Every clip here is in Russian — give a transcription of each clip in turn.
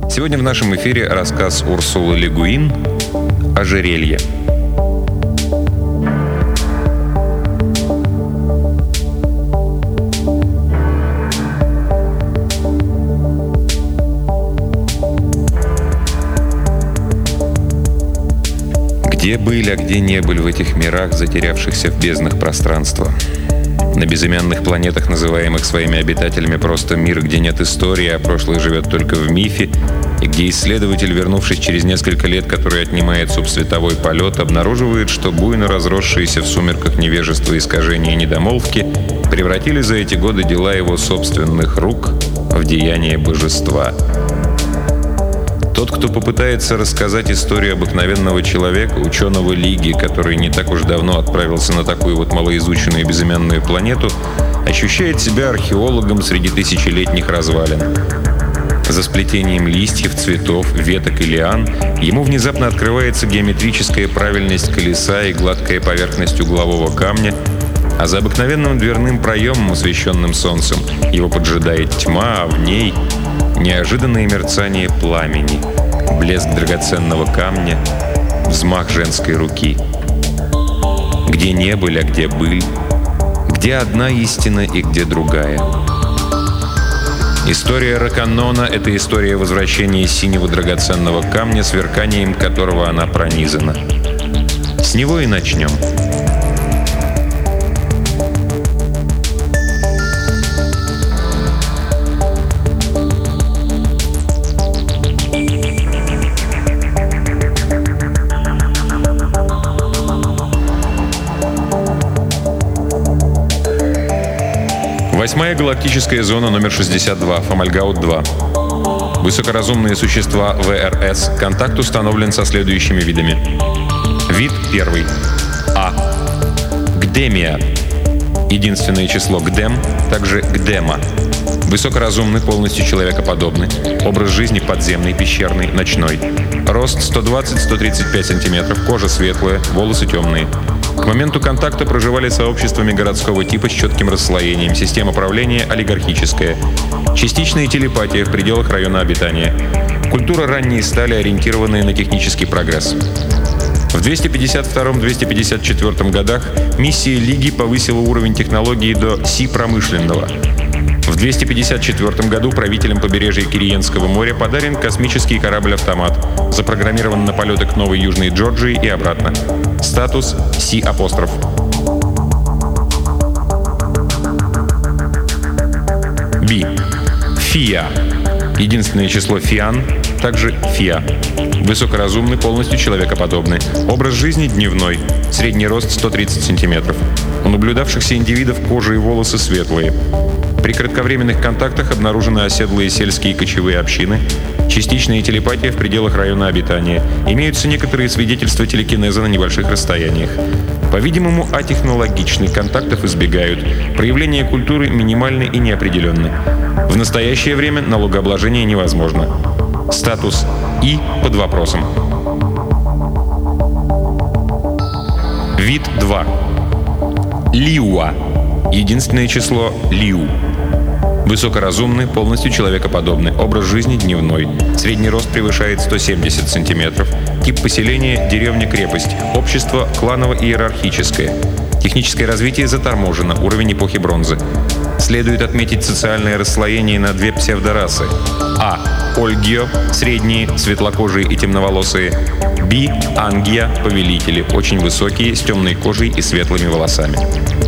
Сегодня в нашем эфире рассказ Урсулы Ле Гуин «Ожерелье». Где были, а где не были в этих мирах, затерявшихся в безднах пространства? На безымянных планетах, называемых своими обитателями просто мир, где нет истории, а прошлое живет только в мифе, и где исследователь, вернувшись через несколько лет, который отнимает субсветовой полет, обнаруживает, что буйно разросшиеся в сумерках невежества, искажения и недомолвки превратили за эти годы дела его собственных рук в деяния божества. Тот, кто попытается рассказать историю обыкновенного человека, ученого Лиги, который не так уж давно отправился на такую вот малоизученную безымянную планету, ощущает себя археологом среди тысячелетних развалин. За сплетением листьев, цветов, веток и лиан ему внезапно открывается геометрическая правильность колеса и гладкая поверхность углового камня, а за обыкновенным дверным проемом, освещенным солнцем, его поджидает тьма, а в ней неожиданное мерцание пламени, блеск драгоценного камня, взмах женской руки. Где не были, а где были, где одна истина и где другая. История Раканнона — это история возвращения синего драгоценного камня, сверканием которого она пронизана. С него и начнем. Восьмая галактическая зона номер 62, Фомальгаут-2. Высокоразумные существа ВРС. Контакт установлен со следующими видами. Вид первый. А. Гдемия. Единственное число Гдем, также Гдема. Высокоразумный, полностью человекоподобный. Образ жизни подземный, пещерный, ночной. Рост 120-135 см, кожа светлая, волосы темные. К моменту контакта проживали сообществами городского типа с четким расслоением, система правления олигархическая. Частичная телепатия в пределах района обитания. Культура ранней стали, ориентированная на технический прогресс. В 252-254 годах миссия Лиги повысила уровень технологии до Си-промышленного. В 254 году правителям побережья Кириенского моря подарен космический корабль-автомат, запрограммирован на полеты к Новой Южной Джорджии и обратно. Статус Си-. Би. Фиа. Единственное число Фиан, также Фиа. Высокоразумный, полностью человекоподобный. Образ жизни дневной. Средний рост 130 см. У наблюдавшихся индивидов кожа и волосы светлые. При кратковременных контактах обнаружены оседлые сельские кочевые общины, частичная телепатия в пределах района обитания. Имеются некоторые свидетельства телекинеза на небольших расстояниях. По-видимому, атехнологичны, контактов избегают. Проявление культуры минимальны и неопределенны. В настоящее время налогообложение невозможно. Статус И под вопросом. Вид 2. Лиуа. Единственное число Лиу. Высокоразумный, полностью человекоподобный. Образ жизни дневной. Средний рост превышает 170 см. Тип поселения – деревня-крепость. Общество – кланово-иерархическое. Техническое развитие заторможено. Уровень эпохи бронзы. Следует отметить социальное расслоение на две псевдорасы. А. Ольгио – средние, светлокожие и темноволосые. Б. Ангия – повелители, очень высокие, с темной кожей и светлыми волосами.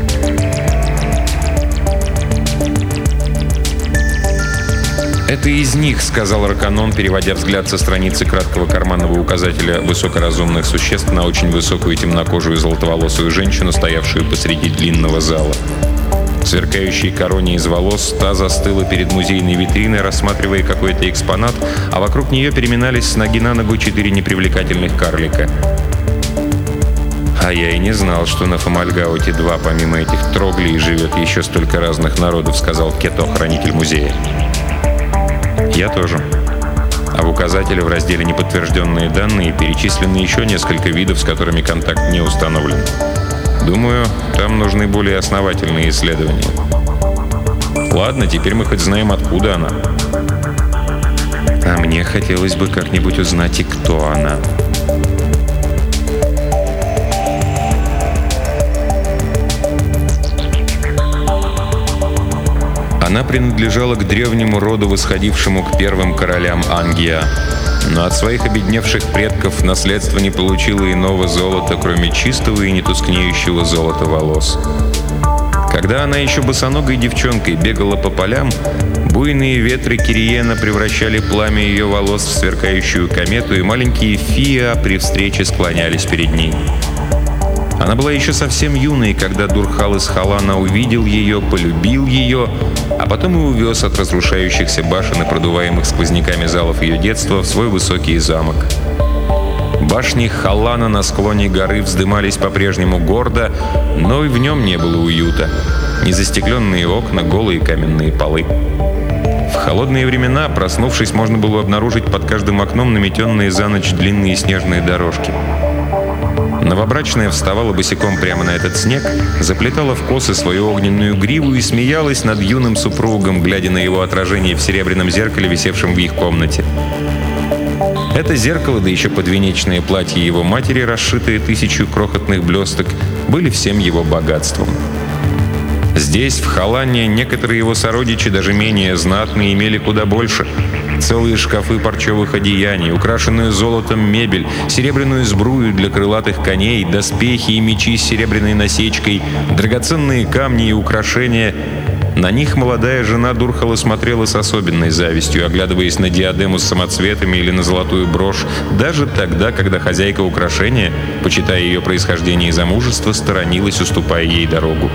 «Это из них», — сказал Раканнон, переводя взгляд со страницы краткого карманного указателя высокоразумных существ на очень высокую темнокожую золотоволосую женщину, стоявшую посреди длинного зала. В сверкающей короне из волос та застыла перед музейной витриной, рассматривая какой-то экспонат, а вокруг нее переминались с ноги на ногу 4 непривлекательных карлика. «А я и не знал, что на Фомальгауте-2 помимо этих троглей живет еще столько разных народов», — сказал Кето, хранитель музея. «Я тоже. А в указателе в разделе «Неподтвержденные данные» перечислены еще несколько видов, с которыми контакт не установлен. Думаю, там нужны более основательные исследования». «Ладно, теперь мы хоть знаем, откуда она». А мне хотелось бы как-нибудь узнать, и кто она. Она принадлежала к древнему роду, восходившему к первым королям Ангия, но от своих обедневших предков наследство не получило иного золота, кроме чистого и нетускнеющего золота волос. Когда она еще босоногой девчонкой бегала по полям, буйные ветры Кириена превращали пламя ее волос в сверкающую комету, и маленькие Фиа при встрече склонялись перед ней. Она была еще совсем юной, когда Дурхал из Халана увидел ее, полюбил ее, а потом и увез от разрушающихся башен и продуваемых сквозняками залов ее детства в свой высокий замок. Башни Халана на склоне горы вздымались по-прежнему гордо, но и в нем не было уюта. Незастекленные окна, голые каменные полы. В холодные времена, проснувшись, можно было обнаружить под каждым окном наметенные за ночь длинные снежные дорожки. Новобрачная вставала босиком прямо на этот снег, заплетала в косы свою огненную гриву и смеялась над юным супругом, глядя на его отражение в серебряном зеркале, висевшем в их комнате. Это зеркало, да еще подвенечное платье его матери, расшитые 1000 крохотных блесток, были всем его богатством. Здесь, в Халане, некоторые его сородичи, даже менее знатные, имели куда больше. Целые шкафы парчевых одеяний, украшенную золотом мебель, серебряную сбрую для крылатых коней, доспехи и мечи с серебряной насечкой, драгоценные камни и украшения. На них молодая жена Дурхала смотрела с особенной завистью, оглядываясь на диадему с самоцветами или на золотую брошь, даже тогда, когда хозяйка украшения, почитая ее происхождение и замужество, сторонилась, уступая ей дорогу.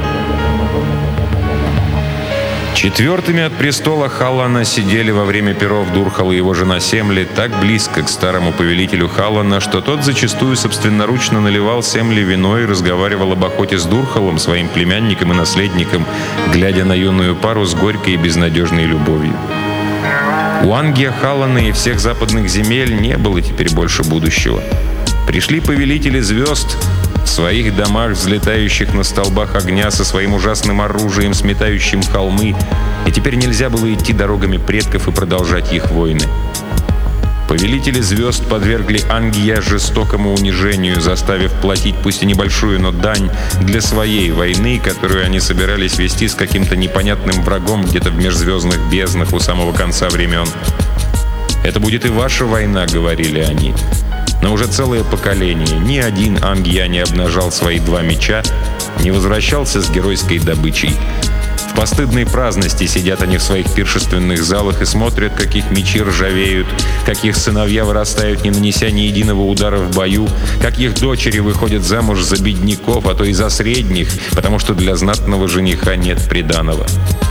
Четвертыми от престола Халана сидели во время пиров Дурхал и его жена Семли так близко к старому повелителю Халана, что тот зачастую собственноручно наливал Семли вино и разговаривал об охоте с Дурхалом, своим племянником и наследником, глядя на юную пару с горькой и безнадежной любовью. У Ангия Халана и всех западных земель не было теперь больше будущего. Пришли повелители звезд, в своих домах, взлетающих на столбах огня со своим ужасным оружием, сметающим холмы, и теперь нельзя было идти дорогами предков и продолжать их войны. Повелители звезд подвергли Ангия жестокому унижению, заставив платить пусть и небольшую, но дань для своей войны, которую они собирались вести с каким-то непонятным врагом где-то в межзвездных безднах у самого конца времен. «Это будет и ваша война», — говорили они. Но уже целое поколение ни один Ангия не обнажал свои 2 меча, не возвращался с геройской добычей. В постыдной праздности сидят они в своих пиршественных залах и смотрят, как их мечи ржавеют, как их сыновья вырастают, не нанеся ни единого удара в бою, как их дочери выходят замуж за бедняков, а то и за средних, потому что для знатного жениха нет приданого.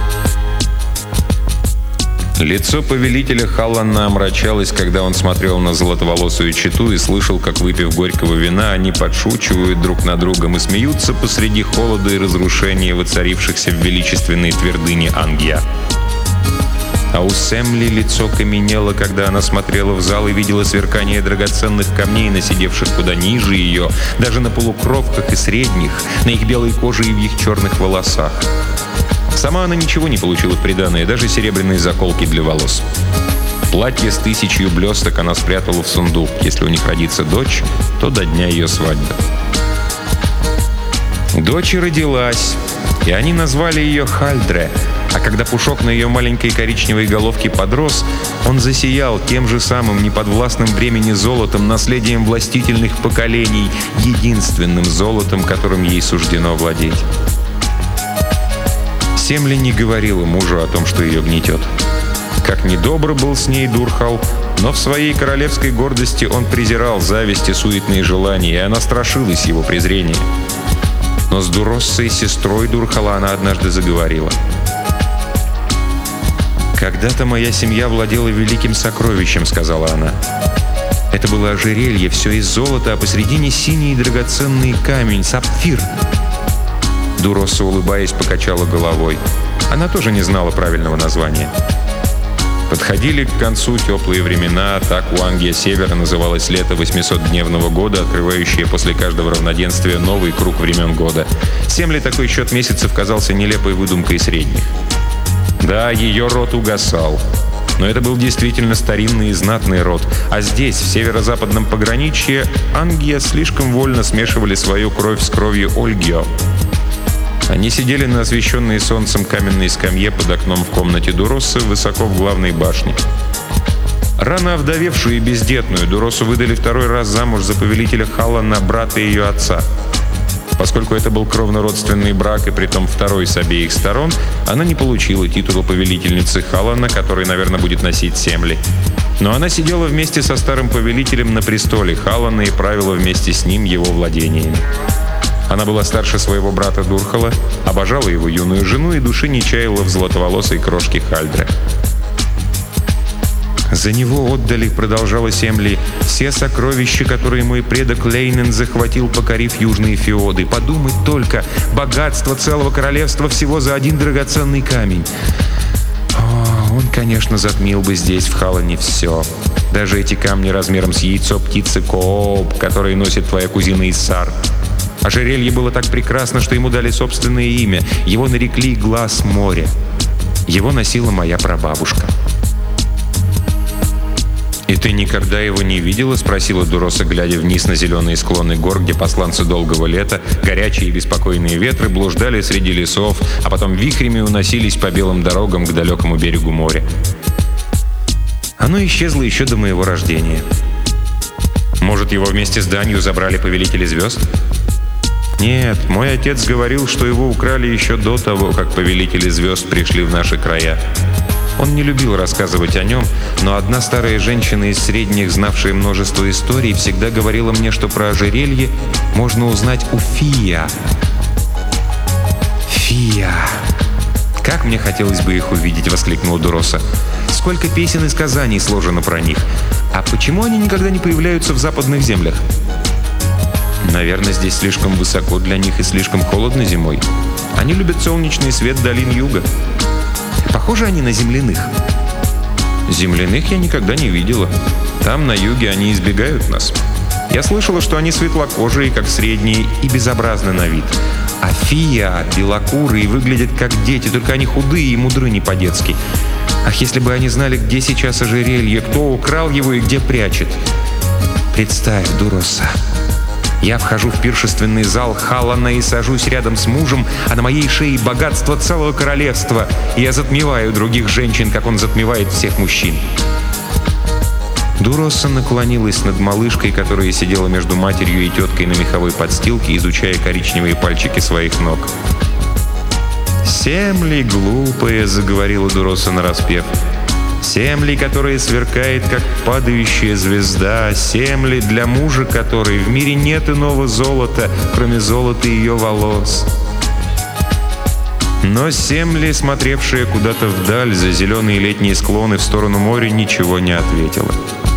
Лицо повелителя Халана омрачалось, когда он смотрел на золотоволосую чету и слышал, как, выпив горького вина, они подшучивают друг над другом и смеются посреди холода и разрушения, воцарившихся в величественной твердыне Ангия. А у Семли лицо каменело, когда она смотрела в зал и видела сверкание драгоценных камней, насидевших куда ниже ее, даже на полукровках и средних, на их белой коже и в их черных волосах. Сама она ничего не получила в приданое, даже серебряные заколки для волос. Платье с 1000 блесток она спрятала в сундук. Если у них родится дочь, то до дня ее свадьбы. Дочь родилась, и они назвали ее Хальдре. А когда пушок на ее маленькой коричневой головке подрос, он засиял тем же самым неподвластным времени золотом, наследием властительных поколений, единственным золотом, которым ей суждено владеть. Семли не говорила мужу о том, что ее гнетет. Как недобр был с ней Дурхал, но в своей королевской гордости он презирал зависть и суетные желания, и она страшилась его презрения. Но с Дуроссой, сестрой Дурхала, она однажды заговорила. «Когда-то моя семья владела великим сокровищем», — сказала она. «Это было ожерелье, все из золота, а посредине синий драгоценный камень, сапфир». Дуросса, улыбаясь, покачала головой. Она тоже не знала правильного названия. Подходили к концу теплые времена, так у Ангия Севера называлось лето 800-дневного года, открывающее после каждого равноденствия новый круг времен года. Семли такой счет месяцев казался нелепой выдумкой средних. Да, ее род угасал. Но это был действительно старинный и знатный род. А здесь, в северо-западном пограничье, Ангия слишком вольно смешивали свою кровь с кровью Ольгио. Они сидели на освещенной солнцем каменной скамье под окном в комнате Дуроссы высоко в главной башне. Рано овдовевшую и бездетную Дуроссу выдали второй раз замуж за повелителя Халлана, брата ее отца. Поскольку это был кровно-родственный брак, и притом второй с обеих сторон, она не получила титула повелительницы Халлана, который, наверное, будет носить Семли. Но она сидела вместе со старым повелителем на престоле Халлана и правила вместе с ним его владениями. Она была старше своего брата Дурхала, обожала его юную жену и души не чаяла в золотоволосой крошке Хальдре. «За него отдали, — продолжала Семли, — все сокровища, которые мой предок Лейнен захватил, покорив южные феоды. Подумать только, богатство целого королевства всего за один драгоценный камень. О, он, конечно, затмил бы здесь, в Халлане, все. Даже эти камни размером с яйцо птицы Кооп, которые носит твоя кузина Иссар. Ожерелье было так прекрасно, что ему дали собственное имя. Его нарекли «Глаз моря». Его носила моя прабабушка». «И ты никогда его не видела?» — спросила Дуросса, глядя вниз на зеленые склоны гор, где посланцы долгого лета, горячие и беспокойные ветры, блуждали среди лесов, а потом вихрями уносились по белым дорогам к далекому берегу моря. «Оно исчезло еще до моего рождения. Может, его вместе с данью забрали повелители звезд?» «Нет, мой отец говорил, что его украли еще до того, как повелители звезд пришли в наши края. Он не любил рассказывать о нем, но одна старая женщина из средних, знавшая множество историй, всегда говорила мне, что про ожерелье можно узнать у Фия. Фия! Как мне хотелось бы их увидеть!» — воскликнула Дуросса. «Сколько песен и сказаний сложено про них! А почему они никогда не появляются в западных землях?» «Наверное, здесь слишком высоко для них и слишком холодно зимой. Они любят солнечный свет долин юга. Похожи они на земляных?» «Земляных я никогда не видела. Там, на юге, они избегают нас. Я слышала, что они светлокожие, как средние, и безобразны на вид. А Фия белокурые выглядят как дети, только они худые и мудры не по-детски. Ах, если бы они знали, где сейчас ожерелье, кто украл его и где прячет. Представь, Дуросса. Я вхожу в пиршественный зал Халлана и сажусь рядом с мужем, а на моей шее богатство целого королевства, и я затмеваю других женщин, как он затмевает всех мужчин». Дуросса наклонилась над малышкой, которая сидела между матерью и теткой на меховой подстилке, изучая коричневые пальчики своих ног. «Семли глупая», — заговорила Дуросса нараспев. «Семли, которая сверкает, как падающая звезда, Семли, для мужа которой в мире нет иного золота, кроме золота ее волос». Но Семли, смотревшая куда-то вдаль за зеленые летние склоны в сторону моря, ничего не ответила.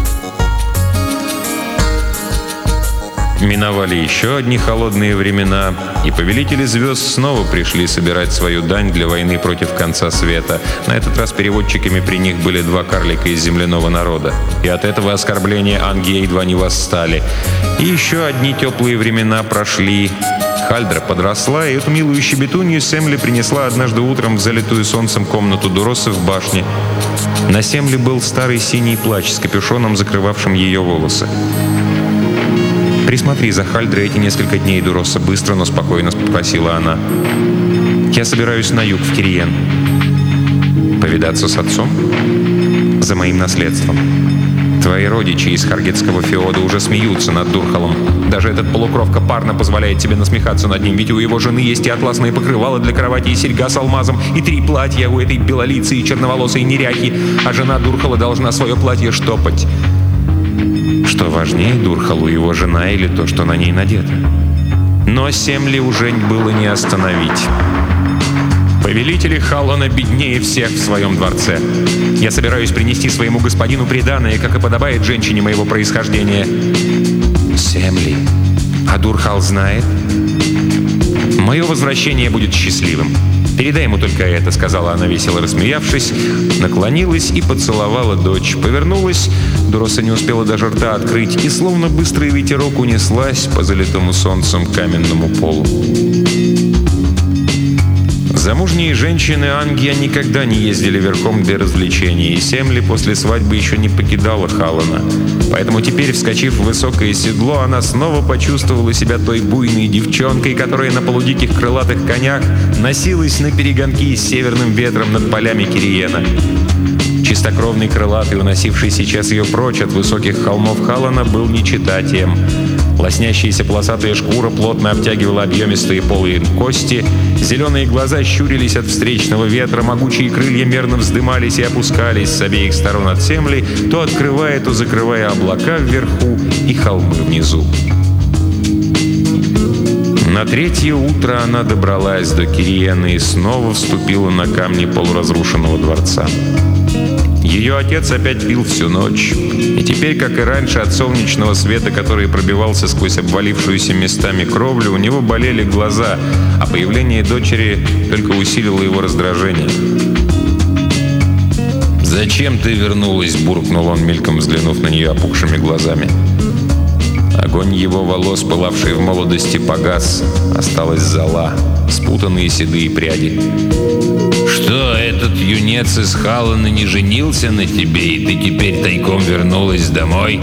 Миновали еще одни холодные времена, и повелители звезд снова пришли собирать свою дань для войны против конца света. На этот раз переводчиками при них были два карлика из земляного народа. И от этого оскорбления Ангия едва не восстали. И еще одни теплые времена прошли. Хальдра подросла, и эту милую щебетунью Семли принесла однажды утром в залитую солнцем комнату Дуроссы в башне. На Семли был старый синий плащ с капюшоном, закрывавшим ее волосы. «Присмотри за Хальдрой эти несколько дней, Дуросса», — быстро, но спокойно попросила она. «Я собираюсь на юг, в Кириен. Повидаться с отцом? За моим наследством. Твои родичи из Харгетского феода уже смеются над Дурхалом. Даже этот полукровка Парна позволяет тебе насмехаться над ним, ведь у его жены есть и атласные покрывала для кровати, и серьга с алмазом, и 3 платья у этой белолицы и черноволосой неряхи, а жена Дурхала должна свое платье штопать». Что важнее, Дурхалу его жена или то, что на ней надето? Но Семли уже было не остановить. «Повелители Халлана беднее всех в своем дворце. Я собираюсь принести своему господину приданое, как и подобает женщине моего происхождения». «Семли, а Дурхал знает?» «Мое возвращение будет счастливым. Передай ему только это», — сказала она, весело рассмеявшись, наклонилась и поцеловала дочь. Повернулась, Дуросса не успела даже рта открыть, и словно быстрый ветерок унеслась по залитому солнцем каменному полу. Замужние женщины Ангия никогда не ездили верхом для развлечений, и Семли после свадьбы еще не покидала Халлана. Поэтому теперь, вскочив в высокое седло, она снова почувствовала себя той буйной девчонкой, которая на полудиких крылатых конях носилась на перегонки с северным ветром над полями Кириена. Чистокровный крылатый, уносивший сейчас ее прочь от высоких холмов Халлана, был не чета тем. Лоснящаяся полосатая шкура плотно обтягивала объемистые полые кости, зеленые глаза щурились от встречного ветра, могучие крылья мерно вздымались и опускались с обеих сторон от земли, то открывая, то закрывая облака вверху и холмы внизу. На третье утро она добралась до Кириена и снова вступила на камни полуразрушенного дворца. Ее отец опять пил всю ночь, и теперь, как и раньше, от солнечного света, который пробивался сквозь обвалившуюся местами кровлю, у него болели глаза, а появление дочери только усилило его раздражение. «Зачем ты вернулась?» — буркнул он, мельком взглянув на нее опухшими глазами. Огонь его волос, пылавший в молодости, погас. Осталась зола, спутанные седые пряди. «Что, этот юнец из Халлана не женился на тебе, и ты теперь тайком вернулась домой?»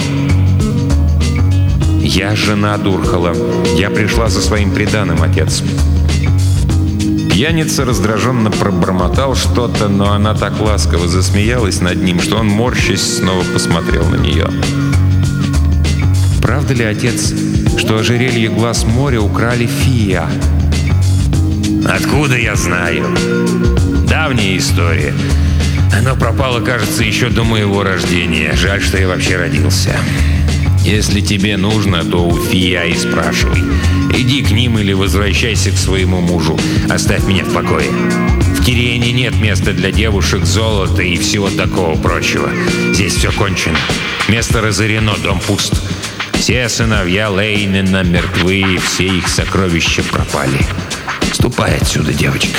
«Я жена Дурхала. Я пришла за своим приданым, отец». Пьяница раздраженно пробормотал что-то, но она так ласково засмеялась над ним, что он, морщась, снова посмотрел на нее. «Правда ли, отец, что ожерелье глаз моря украли Фия?» «Откуда я знаю? Давняя история. Оно пропало, кажется, еще до моего рождения. Жаль, что я вообще родился. Если тебе нужно, то у Фия и спрашивай. Иди к ним или возвращайся к своему мужу. Оставь меня в покое. В Кириене нет места для девушек, золота и всего такого прочего. Здесь все кончено. Место разорено, дом пуст. Все сыновья Лейнена мертвы, все их сокровища пропали. Ступай отсюда, девочка».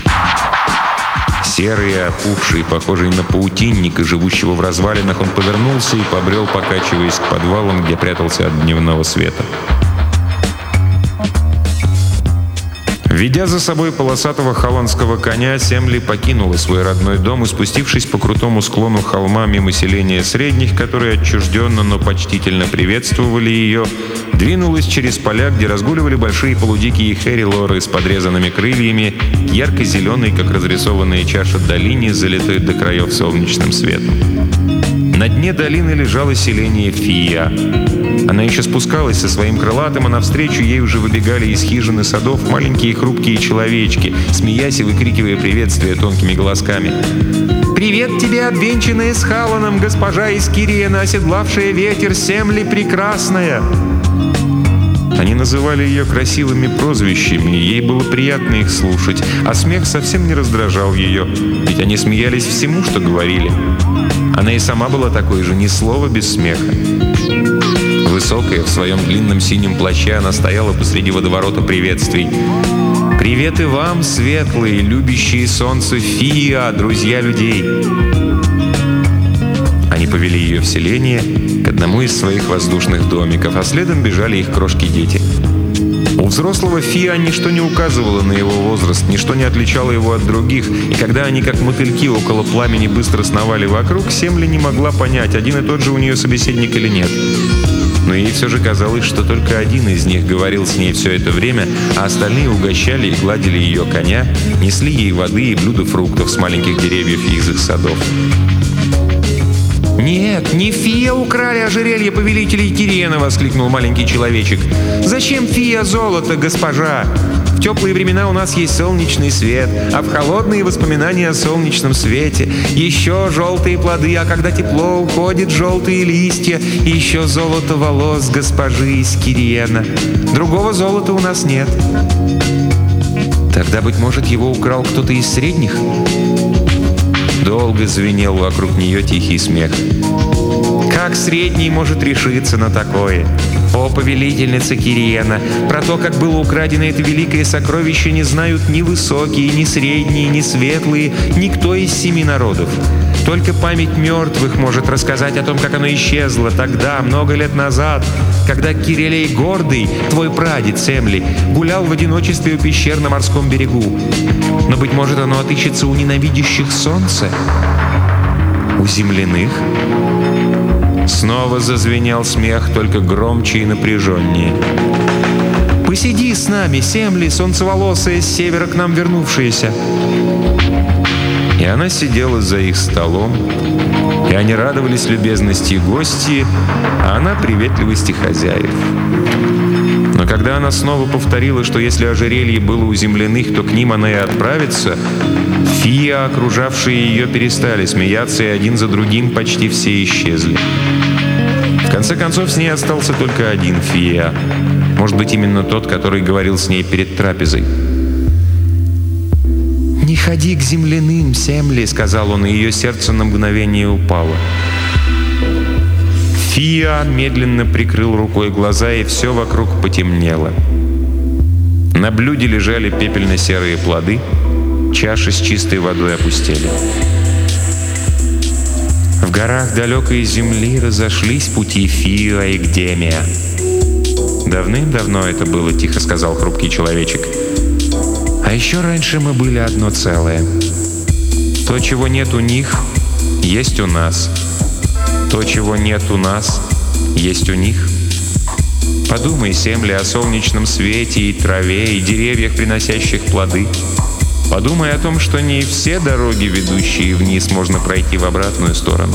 Серый, опухший, похожий на паутинника, живущего в развалинах, он повернулся и побрел, покачиваясь к подвалам, где прятался от дневного света. Ведя за собой полосатого холландского коня, Семли покинула свой родной дом и, спустившись по крутому склону холма мимо селения средних, которые отчужденно, но почтительно приветствовали ее, двинулась через поля, где разгуливали большие полудикие херилоры с подрезанными крыльями, ярко-зеленой, как разрисованная чаша долине, залитой до краев солнечным светом. На дне долины лежало селение Фия. Она еще спускалась со своим крылатым, а навстречу ей уже выбегали из хижин и садов маленькие хрупкие человечки, смеясь и выкрикивая приветствия тонкими голосками. «Привет тебе, обвенчанная с Халланом, госпожа из Кириена, оседлавшая ветер, Семли прекрасная!» Они называли ее красивыми прозвищами, и ей было приятно их слушать, а смех совсем не раздражал ее, ведь они смеялись всему, что говорили. Она и сама была такой же, ни слова без смеха. Высокая, в своем длинном синем плаще, она стояла посреди водоворота приветствий. «Привет и вам, светлые, любящие солнце Фия, друзья людей!» Они повели ее в селение, к одному из своих воздушных домиков, а следом бежали их крошки-дети. У взрослого Фия ничто не указывало на его возраст, ничто не отличало его от других, и когда они, как мотыльки около пламени, быстро сновали вокруг, Семли не могла понять, один и тот же у нее собеседник или нет. Но ей все же казалось, что только один из них говорил с ней все это время, а остальные угощали и гладили ее коня, несли ей воды и блюда фруктов с маленьких деревьев и из их садов. «Нет, не Фия украли ожерелье повелителей Кириена!» — воскликнул маленький человечек. «Зачем Фия золото, госпожа? В теплые времена у нас есть солнечный свет, а в холодные — воспоминания о солнечном свете. Еще желтые плоды, а когда тепло, уходят желтые листья. И еще золото волос госпожи из Кириена. Другого золота у нас нет». «Тогда, быть может, его украл кто-то из средних?» Долго звенел вокруг нее тихий смех. «Как средний может решиться на такое. О, повелительница Кириена, про то, как было украдено это великое сокровище, не знают ни высокие, ни средние, ни светлые, никто из 7 народов. Только память мертвых может рассказать о том, как оно исчезло тогда, много лет назад, когда Кирилей Гордый, твой прадед Семли, гулял в одиночестве у пещер на морском берегу. Но, быть может, оно отыщется у ненавидящих солнце, у земляных. Снова зазвенел смех, только громче и напряженнее. «Посиди с нами, Семли, солнцеволосая, с севера к нам вернувшаяся». И она сидела за их столом, и они радовались любезности гостей, а она приветливости хозяев. Но когда она снова повторила, что если ожерелье было у земляных, то к ним она и отправится, фии, окружавшие ее, перестали смеяться, и один за другим почти все исчезли. В конце концов, с ней остался только один фия. Может быть, именно тот, который говорил с ней перед трапезой. «Не ходи к земляным, Семли», — сказал он, и ее сердце на мгновение упало. Фия медленно прикрыл рукой глаза, и все вокруг потемнело. На блюде лежали пепельно-серые плоды, чаши с чистой водой опустели. В горах далекой земли разошлись пути Фиа и Гдемия. «Давным-давно это было», — тихо сказал хрупкий человечек. «А еще раньше мы были одно целое. То, чего нет у них, есть у нас. То, чего нет у нас, есть у них. Подумай, Семли, о солнечном свете и траве, и деревьях, приносящих плоды. Подумай о том, что не все дороги, ведущие вниз, можно пройти в обратную сторону.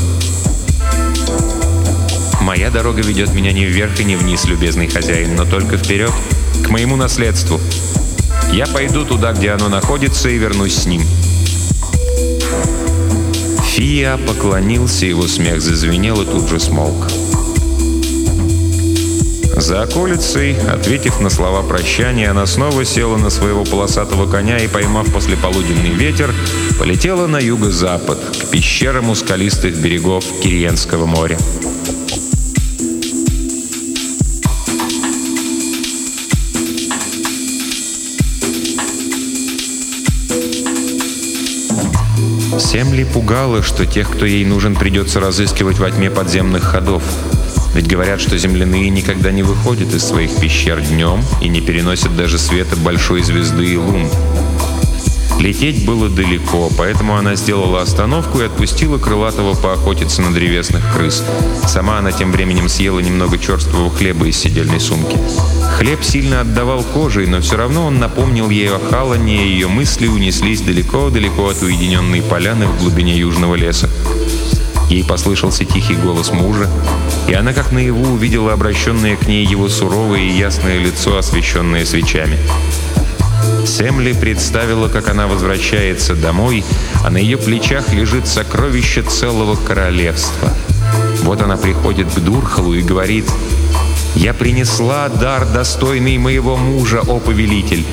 Моя дорога ведет меня не вверх и не вниз, любезный хозяин, но только вперед, к моему наследству. Я пойду туда, где оно находится, и вернусь с ним». Фия поклонился, его смех зазвенел и тут же смолк. За околицей, ответив на слова прощания, она снова села на своего полосатого коня и, поймав послеполуденный ветер, полетела на юго-запад, к пещерам у скалистых берегов Кириенского моря. Семли пугало, что тех, кто ей нужен, придется разыскивать во тьме подземных ходов. Ведь говорят, что земляные никогда не выходят из своих пещер днем и не переносят даже света большой звезды и лун. Лететь было далеко, поэтому она сделала остановку и отпустила крылатого поохотиться на древесных крыс. Сама она тем временем съела немного черствого хлеба из седельной сумки. Хлеб сильно отдавал кожей, но все равно он напомнил ей о Халане, и ее мысли унеслись далеко-далеко от уединенной поляны в глубине южного леса. Ей послышался тихий голос мужа, и она как наяву увидела обращенное к ней его суровое и ясное лицо, освещенное свечами. Семли представила, как она возвращается домой, а на ее плечах лежит сокровище целого королевства. Вот она приходит к Дурхалу и говорит: «Я принесла дар, достойный моего мужа, о повелитель».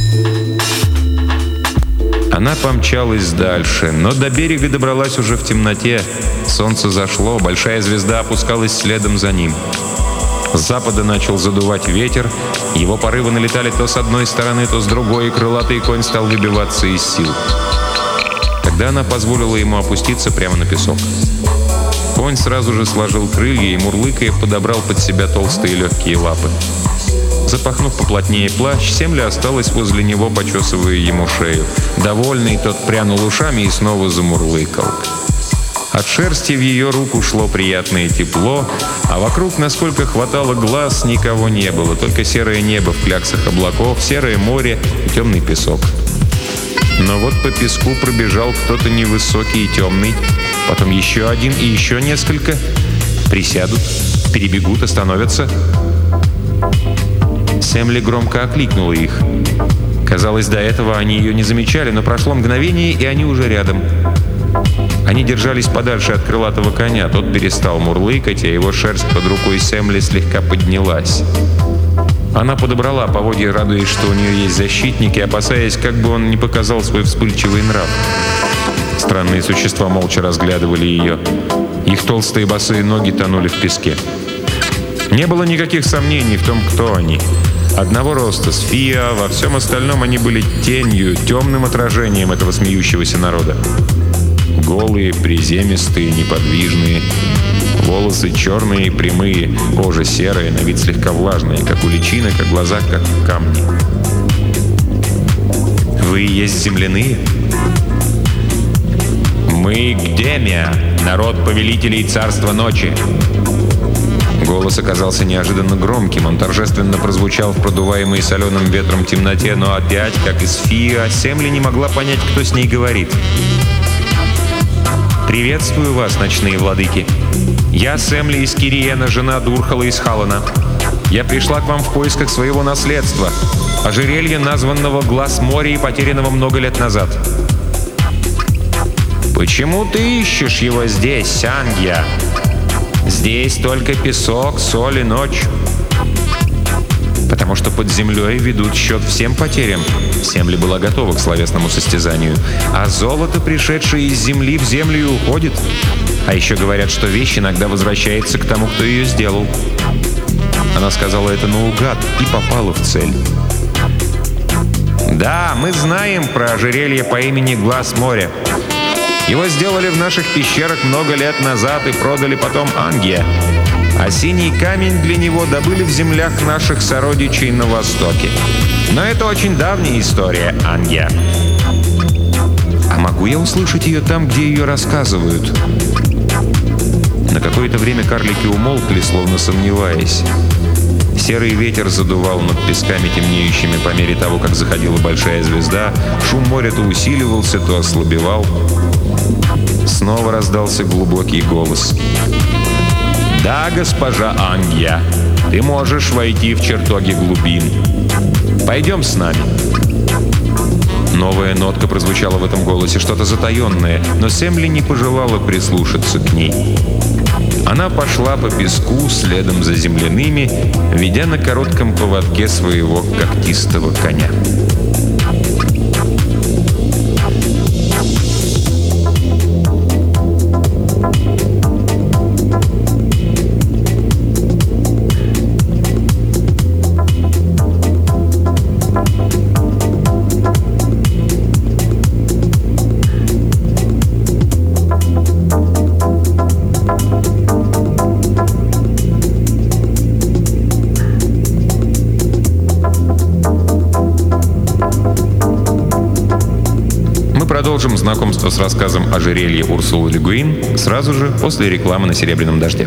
Она помчалась дальше, но до берега добралась уже в темноте. Солнце зашло, большая звезда опускалась следом за ним. С запада начал задувать ветер, его порывы налетали то с одной стороны, то с другой, и крылатый конь стал выбиваться из сил. Тогда она позволила ему опуститься прямо на песок. Конь сразу же сложил крылья и, мурлыкая, подобрал под себя толстые легкие лапы. Запахнув поплотнее плащ, Семля осталась возле него, почесывая ему шею. Довольный, тот прянул ушами и снова замурлыкал. От шерсти в ее руку шло приятное тепло, а вокруг, насколько хватало глаз, никого не было, только серое небо в кляксах облаков, серое море и темный песок. Но вот по песку пробежал кто-то невысокий и темный, потом еще один и еще несколько. Присядут, перебегут, остановятся. Семли громко окликнула их. Казалось, до этого они ее не замечали, но прошло мгновение, и они уже рядом. Они держались подальше от крылатого коня. Тот перестал мурлыкать, а его шерсть под рукой Семли слегка поднялась. Она подобрала поводья, радуясь, что у нее есть защитники, опасаясь, как бы он не показал свой вспыльчивый нрав. Странные существа молча разглядывали ее. Их толстые босые ноги тонули в песке. Не было никаких сомнений в том, кто они. Одного роста, Сфия, во всем остальном они были тенью, темным отражением этого смеющегося народа. Голые, приземистые, неподвижные. Волосы черные и прямые, кожа серая, на вид слегка влажная, как у личинок, а глаза как камни. «Вы и есть земляные?» «Мы Гдемия, народ повелителей царства ночи». Голос оказался неожиданно громким. Он торжественно прозвучал в продуваемой соленым ветром темноте, но опять, как и Сфия, Семли не могла понять, кто с ней говорит. «Приветствую вас, ночные владыки. Я Семли из Кириена, жена Дурхала из Халана. Я пришла к вам в поисках своего наследства, ожерелья, названного Глаз моря и потерянного много лет назад». «Почему ты ищешь его здесь, Сангья? Здесь только песок, соль и ночь». «Потому что под землей ведут счет всем потерям». Семли была готова к словесному состязанию. «А золото, пришедшее из земли, в землю и уходит. А еще говорят, что вещь иногда возвращается к тому, кто ее сделал». Она сказала это наугад и попала в цель. «Да, мы знаем про ожерелье по имени Глаз моря. Его сделали в наших пещерах много лет назад и продали потом Ангия. А синий камень для него добыли в землях наших сородичей на Востоке. Но это очень давняя история, Ангия». «А могу я услышать ее там, где ее рассказывают?» На какое-то время карлики умолкли, словно сомневаясь. Серый ветер задувал над песками, темнеющими по мере того, как заходила большая звезда. Шум моря то усиливался, то ослабевал. Снова раздался глубокий голос. «Да, госпожа Ангия, ты можешь войти в чертоги глубин. Пойдем с нами». Новая нотка прозвучала в этом голосе, что-то затаенное, но Семли не пожелала прислушаться к ней. Она пошла по песку следом за земляными, ведя на коротком поводке своего когтистого коня. Продолжим знакомство с рассказом «Ожерелье» Урсулы Ле Гуин сразу же после рекламы на «Серебряном дожде».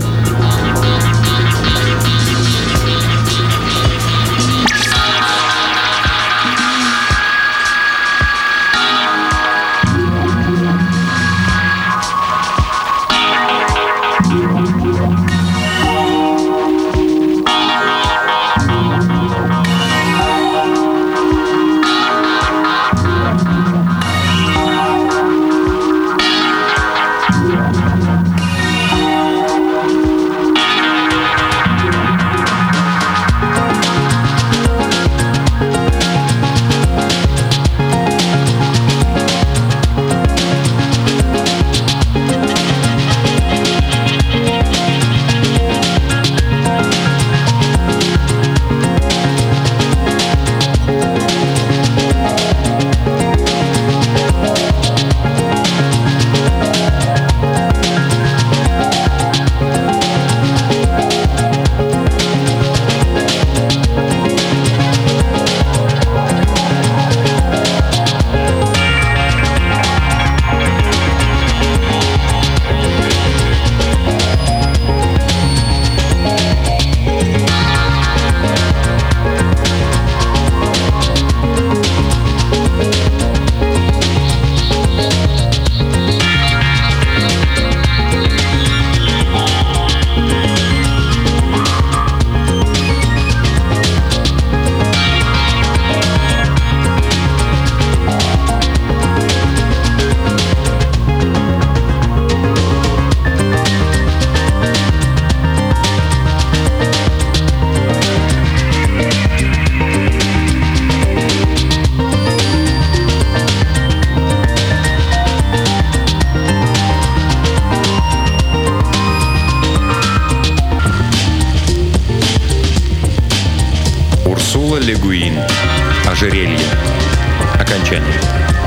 Ожерелье. Окончание.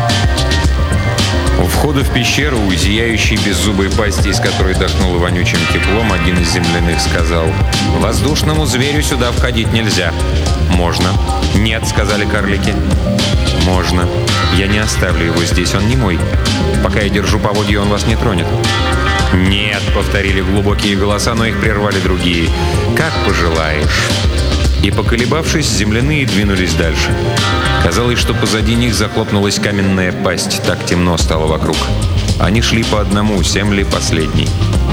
У входа в пещеру, у зияющей беззубой пасти, из которой дохнуло вонючим теплом, один из земляных сказал: «Воздушному зверю сюда входить нельзя». «Можно». «Нет», — сказали карлики. «Можно. Я не оставлю его здесь, он не мой. Пока я держу поводья, он вас не тронет». «Нет», — повторили глубокие голоса, но их прервали другие. «Как пожелаешь». И, поколебавшись, земляные двинулись дальше. Казалось, что позади них захлопнулась каменная пасть, так темно стало вокруг. Они шли по одному, Семли последний.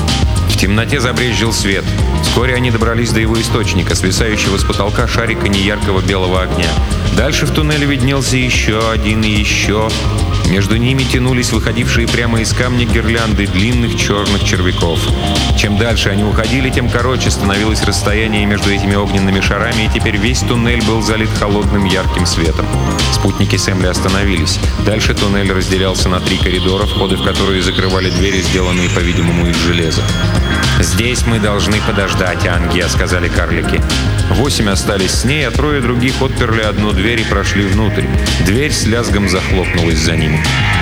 В темноте забрезжил свет. Вскоре они добрались до его источника, свисающего с потолка шарика неяркого белого огня. Дальше в туннеле виднелся еще один и еще. Между ними тянулись выходившие прямо из камня гирлянды длинных черных червяков. Чем дальше они уходили, тем короче становилось расстояние между этими огненными шарами, и теперь весь туннель был залит холодным ярким светом. Спутники Семли остановились. Дальше туннель разделялся на 3 коридора, входы в которые закрывали двери, сделанные, по-видимому, из железа. «Здесь мы должны подождать, Ангия», — сказали карлики. 8 остались с ней, а 3 других отперли одну дверь и прошли внутрь. Дверь с лязгом захлопнулась за ними.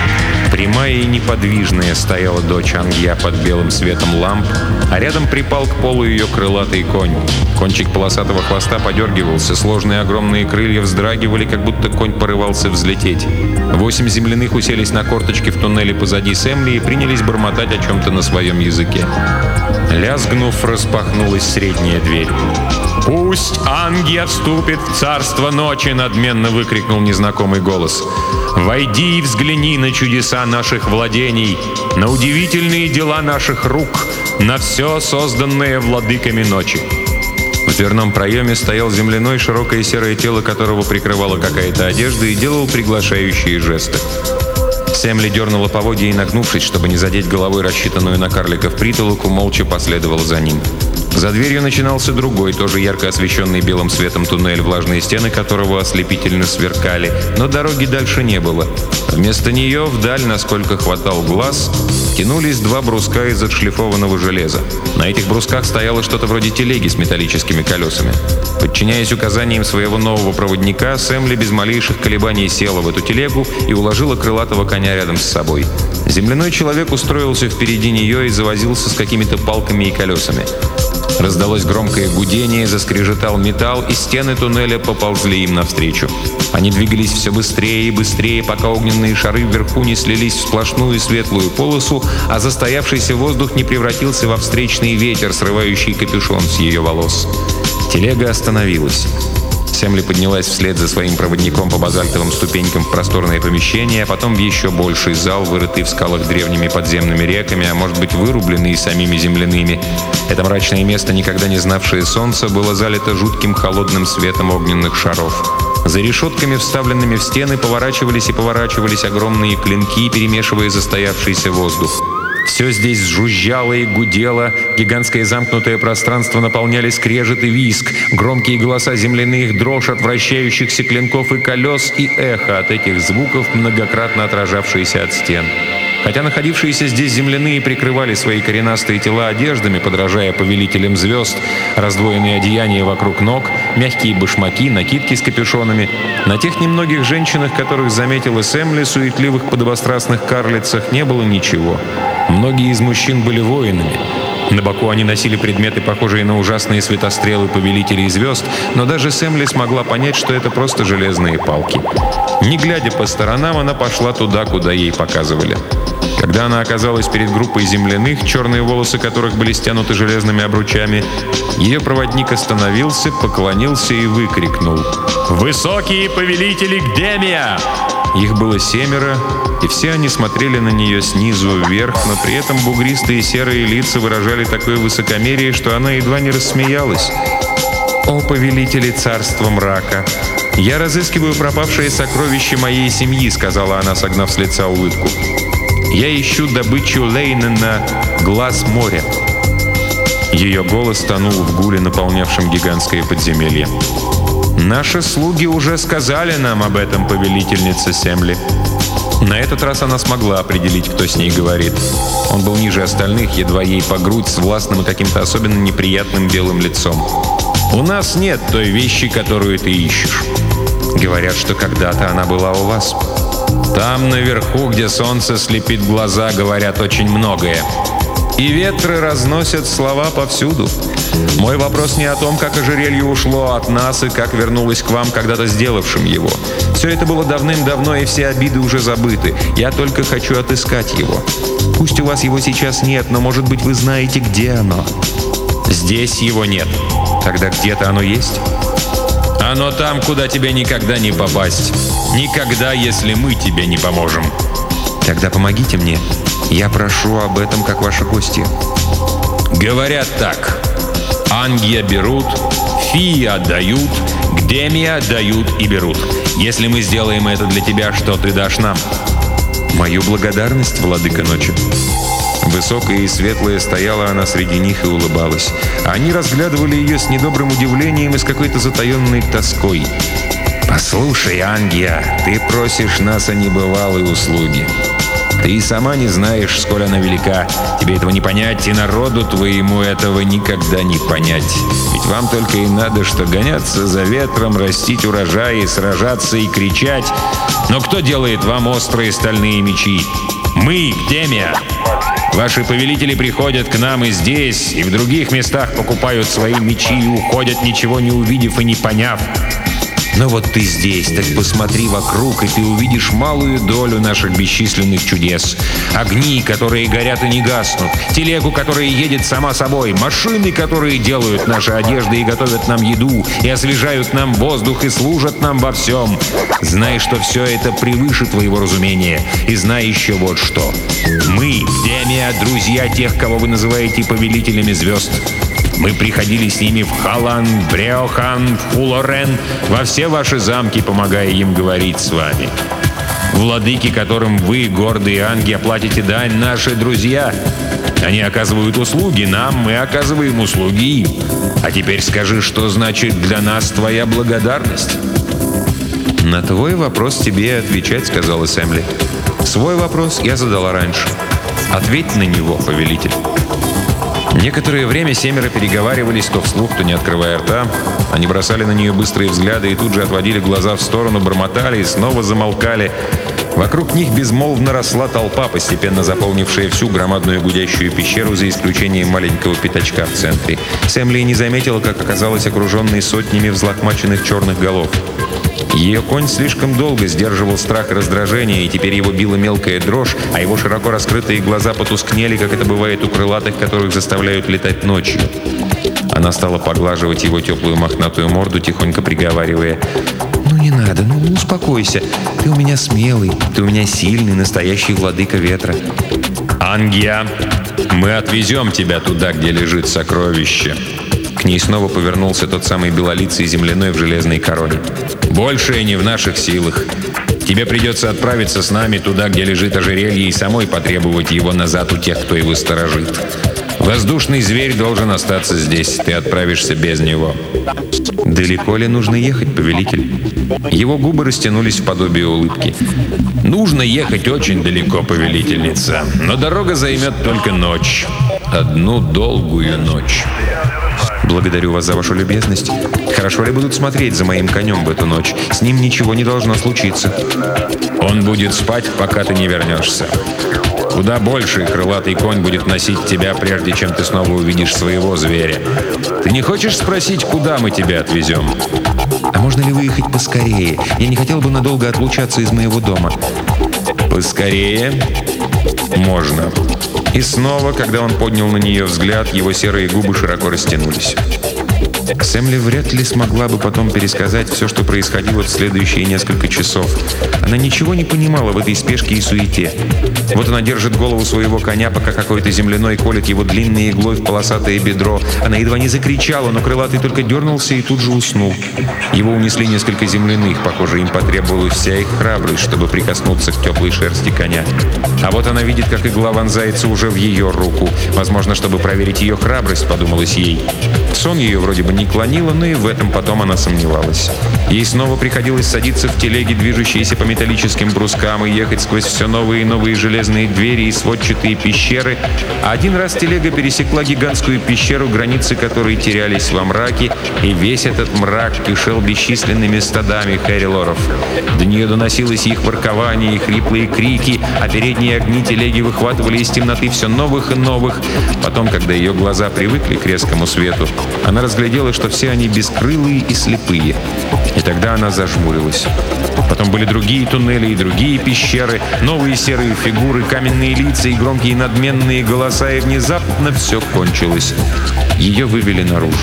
Прямая и неподвижная стояла дочь Ангия под белым светом ламп, а рядом припал к полу ее крылатый конь. Кончик полосатого хвоста подергивался, сложные огромные крылья вздрагивали, как будто конь порывался взлететь. 8 земляных уселись на корточки в туннеле позади Семли и принялись бормотать о чем-то на своем языке. Лязгнув, распахнулась средняя дверь. «Пусть Ангия вступит в царство ночи!» — надменно выкрикнул незнакомый голос. «Войди и взгляни на чудеса наших владений, на удивительные дела наших рук, на все, созданное владыками ночи». В дверном проеме стоял земляной, широкое серое тело которого прикрывала какая-то одежда, и делал приглашающие жесты. Семли дернула поводья и, нагнувшись, чтобы не задеть головой рассчитанную на карликов притолоку, молча последовала за ним. За дверью начинался другой, тоже ярко освещенный белым светом туннель, влажные стены которого ослепительно сверкали, но дороги дальше не было. Вместо нее вдаль, насколько хватал глаз, тянулись 2 бруска из отшлифованного железа. На этих брусках стояло что-то вроде телеги с металлическими колесами. Подчиняясь указаниям своего нового проводника, Семли без малейших колебаний села в эту телегу и уложила крылатого коня рядом с собой. Земляной человек устроился впереди нее и завозился с какими-то палками и колесами. Раздалось громкое гудение, заскрежетал металл, и стены туннеля поползли им навстречу. Они двигались все быстрее и быстрее, пока огненные шары вверху не слились в сплошную светлую полосу, а застоявшийся воздух не превратился во встречный ветер, срывающий капюшон с ее волос. Телега остановилась. Семли поднялась вслед за своим проводником по базальтовым ступенькам в просторное помещение, а потом в еще больший зал, вырытый в скалах древними подземными реками, а может быть вырубленный самими земляными. Это мрачное место, никогда не знавшее солнца, было залито жутким холодным светом огненных шаров. За решетками, вставленными в стены, поворачивались и поворачивались огромные клинки, перемешивая застоявшийся воздух. Все здесь жужжало и гудело, гигантское замкнутое пространство наполняли скрежет и визг, громкие голоса земляных, дрожь от вращающихся клинков и колес, и эхо от этих звуков, многократно отражавшиеся от стен. Хотя находившиеся здесь земляные прикрывали свои коренастые тела одеждами, подражая повелителям звезд, раздвоенные одеяния вокруг ног, мягкие башмаки, накидки с капюшонами, на тех немногих женщинах, которых заметила Семли, суетливых подобострастных карлицах, не было ничего. Многие из мужчин были воинами. На боку они носили предметы, похожие на ужасные светострелы повелителей звезд, но даже Семли смогла понять, что это просто железные палки. Не глядя по сторонам, она пошла туда, куда ей показывали. Когда она оказалась перед группой земляных, черные волосы которых были стянуты железными обручами, ее проводник остановился, поклонился и выкрикнул: «Высокие повелители Гдемия!» Их было 7, и все они смотрели на нее снизу вверх, но при этом бугристые серые лица выражали такое высокомерие, что она едва не рассмеялась. «О, повелители царства мрака! Я разыскиваю пропавшее сокровище моей семьи», — сказала она, согнав с лица улыбку. «Я ищу добычу Лейнена, глаз моря». Ее голос тонул в гуле, наполнявшем гигантское подземелье. «Наши слуги уже сказали нам об этом, повелительница Семли». На этот раз она смогла определить, кто с ней говорит. Он был ниже остальных, едва ей по грудь, с властным и каким-то особенно неприятным белым лицом. «У нас нет той вещи, которую ты ищешь». Говорят, что когда-то она была у вас. Там наверху, где солнце слепит глаза, говорят очень многое. И ветры разносят слова повсюду. Мой вопрос не о том, как ожерелье ушло от нас и как вернулось к вам, когда-то сделавшим его. Все это было давным-давно, и все обиды уже забыты. Я только хочу отыскать его. Пусть у вас его сейчас нет, но, может быть, вы знаете, где оно. Здесь его нет. Тогда где-то оно есть? Оно там, куда тебе никогда не попасть. Никогда, если мы тебе не поможем. Тогда помогите мне. Я прошу об этом, как ваши гости. Говорят так. Ангия берут, фии отдают, гдемия отдают и берут. Если мы сделаем это для тебя, что ты дашь нам? Мою благодарность, владыка ночи. Высокая и светлая стояла она среди них и улыбалась. Они разглядывали ее с недобрым удивлением и с какой-то затаенной тоской. «Послушай, Ангия, ты просишь нас о небывалой услуге. Ты и сама не знаешь, сколь она велика. Тебе этого не понять, и народу твоему этого никогда не понять. Ведь вам только и надо, что гоняться за ветром, растить урожаи, сражаться и кричать. Но кто делает вам острые стальные мечи? Мы, Гдемия. Ваши повелители приходят к нам и здесь, и в других местах покупают свои мечи и уходят, ничего не увидев и не поняв. Но вот ты здесь, так посмотри вокруг, и ты увидишь малую долю наших бесчисленных чудес. Огни, которые горят и не гаснут, телегу, которая едет сама собой, машины, которые делают наши одежды и готовят нам еду, и освежают нам воздух, и служат нам во всем. Знай, что все это превыше твоего разумения, и знай еще вот что. Мы, Гдемия, друзья тех, кого вы называете повелителями звезд. Мы приходили с ними в Халан, в Бреохан, в Хулорен, во все ваши замки, помогая им говорить с вами. Владыки, которым вы, гордые Анги, платите дань, наши друзья. Они оказывают услуги нам, мы оказываем услуги им. А теперь скажи, что значит для нас твоя благодарность? На твой вопрос тебе и отвечать, сказала Сэмли. Свой вопрос я задала раньше. Ответь на него, повелитель. Некоторое время семеро переговаривались то вслух, то не открывая рта. Они бросали на нее быстрые взгляды и тут же отводили глаза в сторону, бормотали и снова замолкали. Вокруг них безмолвно росла толпа, постепенно заполнившая всю громадную гудящую пещеру, за исключением маленького пятачка в центре. Сэмли не заметила, как оказалась окруженной сотнями взлохмаченных черных голов. Ее конь слишком долго сдерживал страх и раздражение, и теперь его била мелкая дрожь, а его широко раскрытые глаза потускнели, как это бывает у крылатых, которых заставляют летать ночью. Она стала поглаживать его теплую мохнатую морду, тихонько приговаривая: «Ну не надо, ну успокойся. Ты у меня смелый, ты у меня сильный, настоящий владыка ветра». «Ангия, мы отвезем тебя туда, где лежит сокровище». К ней снова повернулся тот самый белолицый земляной в железной короне. «Большее не в наших силах. Тебе придется отправиться с нами туда, где лежит ожерелье, и самой потребовать его назад у тех, кто его сторожит. Воздушный зверь должен остаться здесь. Ты отправишься без него». «Далеко ли нужно ехать, повелитель?» Его губы растянулись в подобие улыбки. «Нужно ехать очень далеко, повелительница, но дорога займет только ночь. Одну долгую ночь». «Благодарю вас за вашу любезность. Хорошо ли будут смотреть за моим конем в эту ночь? С ним ничего не должно случиться». «Он будет спать, пока ты не вернешься. Куда больше крылатый конь будет носить тебя, прежде чем ты снова увидишь своего зверя. Ты не хочешь спросить, куда мы тебя отвезем?» «А можно ли выехать поскорее? Я не хотел бы надолго отлучаться из моего дома». «Поскорее? Можно». И снова, когда он поднял на нее взгляд, его серые губы широко растянулись. Сэмли вряд ли смогла бы потом пересказать все, что происходило в следующие несколько часов. Она ничего не понимала в этой спешке и суете. Вот она держит голову своего коня, пока какой-то земляной колет его длинной иглой в полосатое бедро. Она едва не закричала, но крылатый только дернулся и тут же уснул. Его унесли несколько земляных. Похоже, им потребовалась вся их храбрость, чтобы прикоснуться к теплой шерсти коня. А вот она видит, как игла вонзается уже в ее руку. Возможно, чтобы проверить ее храбрость, подумалось ей. Сон ее вроде бы не клонило, но и в этом потом она сомневалась. Ей снова приходилось садиться в телеги, движущиеся по металлическим брускам, и ехать сквозь все новые и новые железные двери и сводчатые пещеры. А один раз телега пересекла гигантскую пещеру, границы которой терялись во мраке, и весь этот мрак кишел бесчисленными стадами хэрилоров. До нее доносилось их воркование и хриплые крики, а передние огни телеги выхватывали из темноты все новых и новых. Потом, когда ее глаза привыкли к резкому свету, она разглядела, что все они бескрылые и слепые. И тогда она зажмурилась. Потом были другие туннели и другие пещеры, новые серые фигуры, каменные лица и громкие надменные голоса, и внезапно все кончилось. Ее вывели наружу.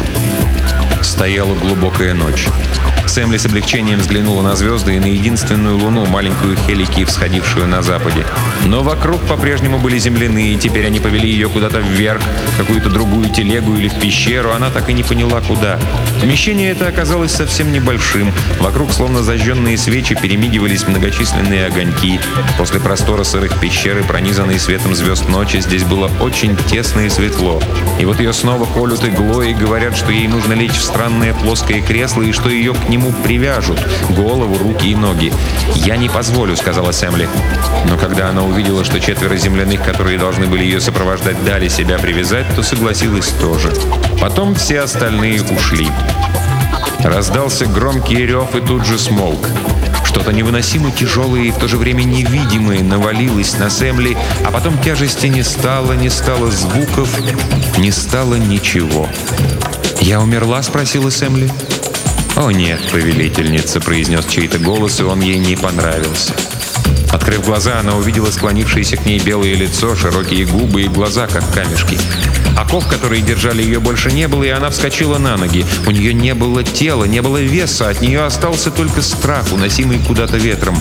Стояла глубокая ночь. Сэмли с облегчением взглянула на звезды и на единственную луну, маленькую Хелики, всходившую на западе. Но вокруг по-прежнему были земляные, и теперь они повели ее куда-то вверх, в какую-то другую телегу или в пещеру. Она так и не поняла, куда. Помещение это оказалось совсем небольшим. Вокруг, словно зажженные свечи, перемигивались многочисленные огоньки. После простора сырых пещер и пронизанной светом звезд ночи здесь было очень тесно и светло. И вот ее снова колют иглой и говорят, что ей нужно лечь в странное плоское кресло и что ее к нему привяжут — голову, руки и ноги. «Я не позволю», — сказала Сэмли. Но когда она увидела, что 4 земляных, которые должны были ее сопровождать, дали себя привязать, то согласилась тоже. Потом все остальные ушли. Раздался громкий рев и тут же смолк. Что-то невыносимо тяжелое и в то же время невидимое навалилось на Сэмли, а потом тяжести не стало звуков, не стало ничего. «Я умерла?» — спросила Сэмли. «О нет, повелительница», — произнес чей-то голос, и он ей не понравился. Открыв глаза, она увидела склонившееся к ней белое лицо, широкие губы и глаза, как камешки. Оков, которые держали ее, больше не было, и она вскочила на ноги. У нее не было тела, не было веса, от нее остался только страх, уносимый куда-то ветром.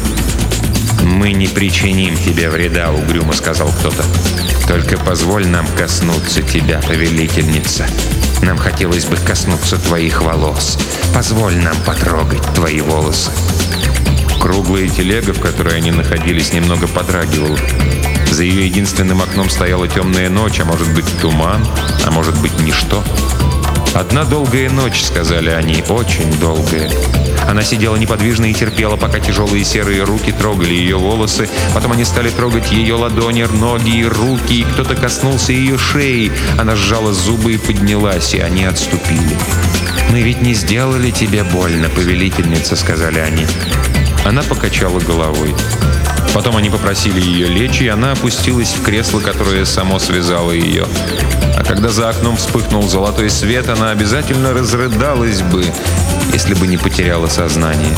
«Мы не причиним тебе вреда», — угрюмо сказал кто-то. «Только позволь нам коснуться тебя, повелительница. Нам хотелось бы коснуться твоих волос. Позволь нам потрогать твои волосы». Круглая телега, в которой они находились, немного подрагивала. За ее единственным окном стояла темная ночь, а может быть туман, а может быть ничто. «Одна долгая ночь», — сказали они, — «очень долгая». Она сидела неподвижно и терпела, пока тяжелые серые руки трогали ее волосы. Потом они стали трогать ее ладони, ноги и руки, и кто-то коснулся ее шеи. Она сжала зубы и поднялась, и они отступили. «Мы ведь не сделали тебе больно, повелительница», — сказали они. Она покачала головой. Потом они попросили ее лечь, и она опустилась в кресло, которое само связало ее. А когда за окном вспыхнул золотой свет, она обязательно разрыдалась бы, если бы не потеряла сознание.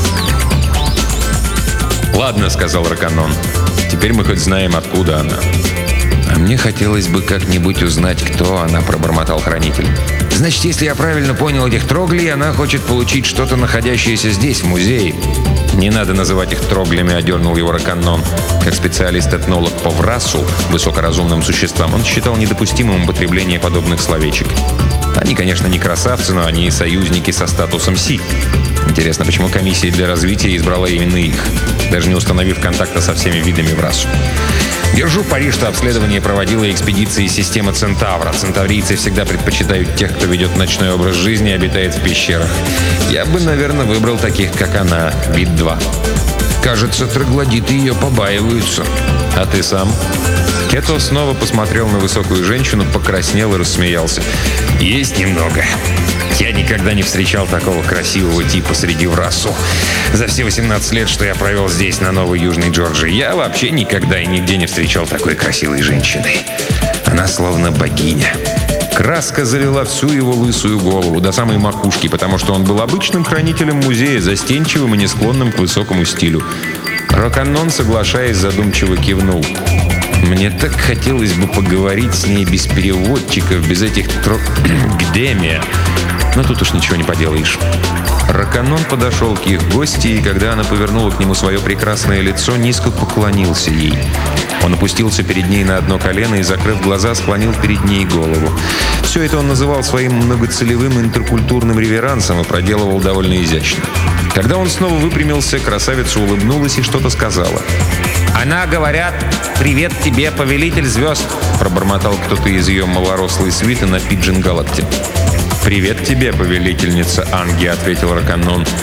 «Ладно», — сказал Раканон, — «теперь мы хоть знаем, откуда она». «А мне хотелось бы как-нибудь узнать, кто она», — пробормотал хранитель. «Значит, если я правильно понял этих троглей, она хочет получить что-то, находящееся здесь, в музее». «Не надо называть их троглями», — одернул его Раканон. Как специалист-этнолог по врасу, высокоразумным существам, он считал недопустимым употребление подобных словечек. Они, конечно, не красавцы, но они и союзники со статусом Си. Интересно, почему комиссия для развития избрала именно их, даже не установив контакта со всеми видами врасу. Держу пари, что обследование проводила экспедиция из системы Центавра. Центаврийцы всегда предпочитают тех, кто ведет ночной образ жизни и обитает в пещерах. Я бы, наверное, выбрал таких, как она, вид 2. Кажется, троглодиты ее побаиваются. А ты сам? Кето снова посмотрел на высокую женщину, покраснел и рассмеялся. Есть немного. Я никогда не встречал такого красивого типа среди врасу. За все 18 лет, что я провел здесь, на Новой Южной Джорджии, я вообще никогда и нигде не встречал такой красивой женщины. Она словно богиня. Краска залила всю его лысую голову до самой макушки, потому что он был обычным хранителем музея, застенчивым и не склонным к высокому стилю. Раканон, соглашаясь, задумчиво кивнул. Мне так хотелось бы поговорить с ней без переводчиков, без этих гдемия. Но тут уж ничего не поделаешь. Раканон подошел к их гости, и когда она повернула к нему свое прекрасное лицо, низко поклонился ей. Он опустился перед ней на одно колено и, закрыв глаза, склонил перед ней голову. Все это он называл своим многоцелевым интеркультурным реверансом и проделывал довольно изящно. Когда он снова выпрямился, красавица улыбнулась и что-то сказала. «Она, говорят, привет тебе, повелитель звезд», — пробормотал кто-то из ее малорослой свиты на Пиджин-Галакте. «Привет тебе, повелительница Анги», — ответил Раканон.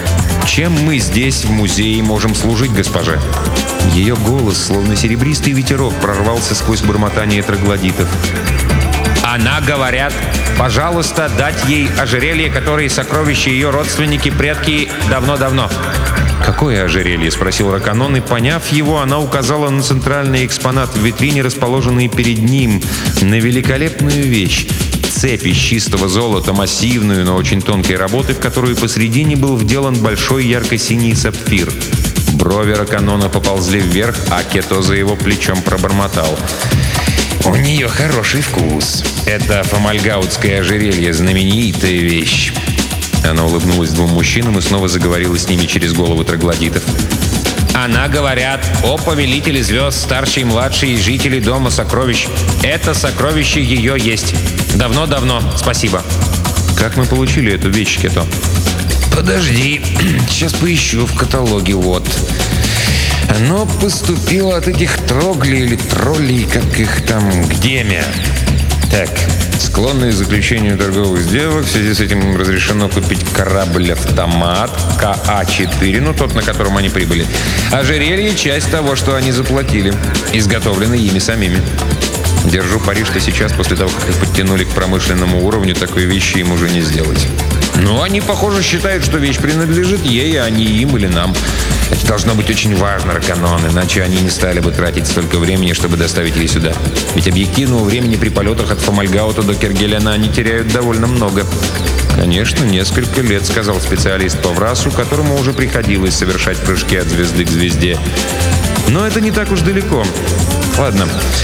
Чем мы здесь, в музее, можем служить, госпожа?» Ее голос, словно серебристый ветерок, прорвался сквозь бормотание троглодитов. Она, говорят, пожалуйста, дать ей ожерелье, которое сокровища ее родственники, предки давно-давно. «Какое ожерелье?» — спросил Раканон, и, поняв его, она указала на центральный экспонат в витрине, расположенный перед ним, на великолепную вещь. Цепь из чистого золота, массивную, но очень тонкой работы, в которую посредине был вделан большой ярко-синий сапфир. Брови Раканона поползли вверх, а Кето за его плечом пробормотал: «У нее хороший вкус. Это фомальгаутское ожерелье, знаменитая вещь». Она улыбнулась двум мужчинам и снова заговорила с ними через головы троглодитов. Она, говорят, о повелители звезд, старший и младший жители Дома сокровищ. Это сокровище ее есть. Давно-давно. Спасибо. «Как мы получили эту вещь, Кето?» Подожди, сейчас поищу в каталоге, вот. Оно поступило от этих троглей или троллей, как их там, Гдемия. Так, склонные к заключению торговых сделок, в связи с этим разрешено купить корабль-автомат КА-4, ну тот, на котором они прибыли. Ожерелье — часть того, что они заплатили, изготовлено ими самими. Держу пари, что сейчас, после того, как их подтянули к промышленному уровню, такой вещи им уже не сделать. Но они, похоже, считают, что вещь принадлежит ей, а не им или нам. Это должно быть очень важно, Раканон, иначе они не стали бы тратить столько времени, чтобы доставить ее сюда. Ведь объективного времени при полетах от Фомальгаута до Кергелена они теряют довольно много. «Конечно, несколько лет», — сказал специалист по ВРАСу, которому уже приходилось совершать прыжки от звезды к звезде. «Но это не так уж далеко. Ладно,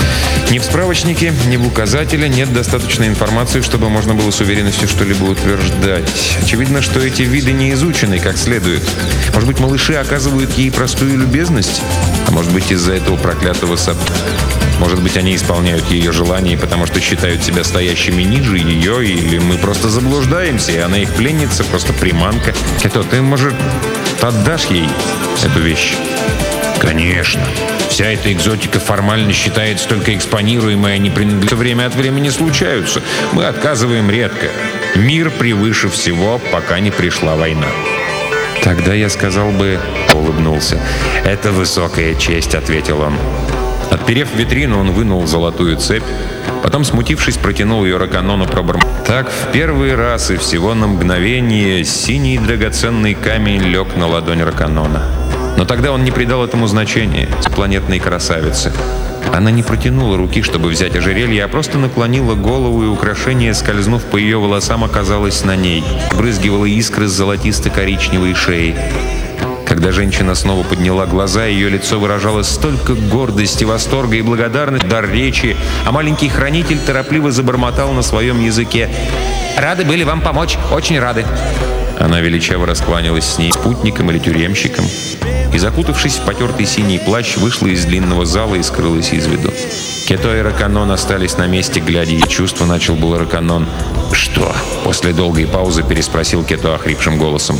ни в справочнике, ни в указателе нет достаточной информации, чтобы можно было с уверенностью что-либо утверждать. Очевидно, что эти виды не изучены как следует. Может быть, малыши оказывают ей простую любезность? А может быть, из-за этого проклятого Может быть, они исполняют ее желания, потому что считают себя стоящими ниже ее, или мы просто заблуждаемся, и она их пленница, просто приманка. Кето, ты, может, отдашь ей эту вещь?» Конечно. Вся эта экзотика формально считается только экспонируемой, а не принадлежит. Время от времени случаются. Мы отказываем редко. Мир превыше всего, пока не пришла война. «Тогда я сказал бы...» — улыбнулся. «Это высокая честь», — ответил он. Отперев витрину, он вынул золотую цепь. Потом, смутившись, протянул ее Раканону, Так, в первый раз и всего на мгновение синий драгоценный камень лег на ладонь Раканона. Но тогда он не придал этому значения, планетной красавице. Она не протянула руки, чтобы взять ожерелье, а просто наклонила голову, и украшение, скользнув по ее волосам, оказалось на ней. Брызгивало искры с золотисто-коричневой шеи. Когда женщина снова подняла глаза, ее лицо выражало столько гордости, восторга и благодарности, дар речи, а маленький хранитель торопливо забормотал на своем языке: «Рады были вам помочь, очень рады». Она величаво раскланялась с ней, спутником или тюремщиком, и, закутавшись в потертый синий плащ, вышла из длинного зала и скрылась из виду. Кето и Раканон остались на месте, глядя, и чувство начал было Раканон. «Что?» — после долгой паузы переспросил Кето охрипшим голосом.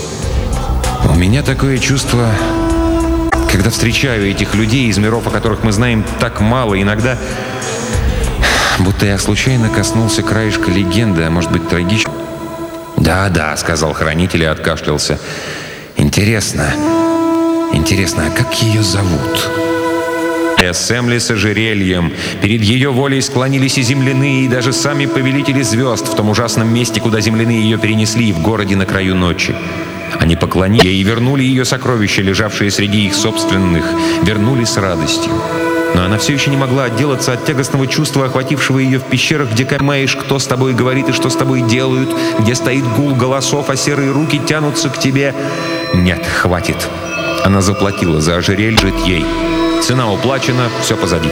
«У меня такое чувство, когда встречаю этих людей из миров, о которых мы знаем так мало, иногда, будто я случайно коснулся краешка легенды, а может быть, трагичной». «Да-да», — сказал хранитель и откашлялся. Интересно, а как ее зовут?» Эссемли с ожерельем. Перед ее волей склонились и земляные, и даже сами повелители звезд в том ужасном месте, куда земляные ее перенесли, в городе на краю ночи. Они поклонили ей и вернули ее сокровища, лежавшие среди их собственных, вернули с радостью. Но она все еще не могла отделаться от тягостного чувства, охватившего ее в пещерах, где понимаешь, кто с тобой говорит и что с тобой делают, где стоит гул голосов, а серые руки тянутся к тебе. Нет, хватит. Она заплатила за ожерелье, жить ей. Цена уплачена, все позади.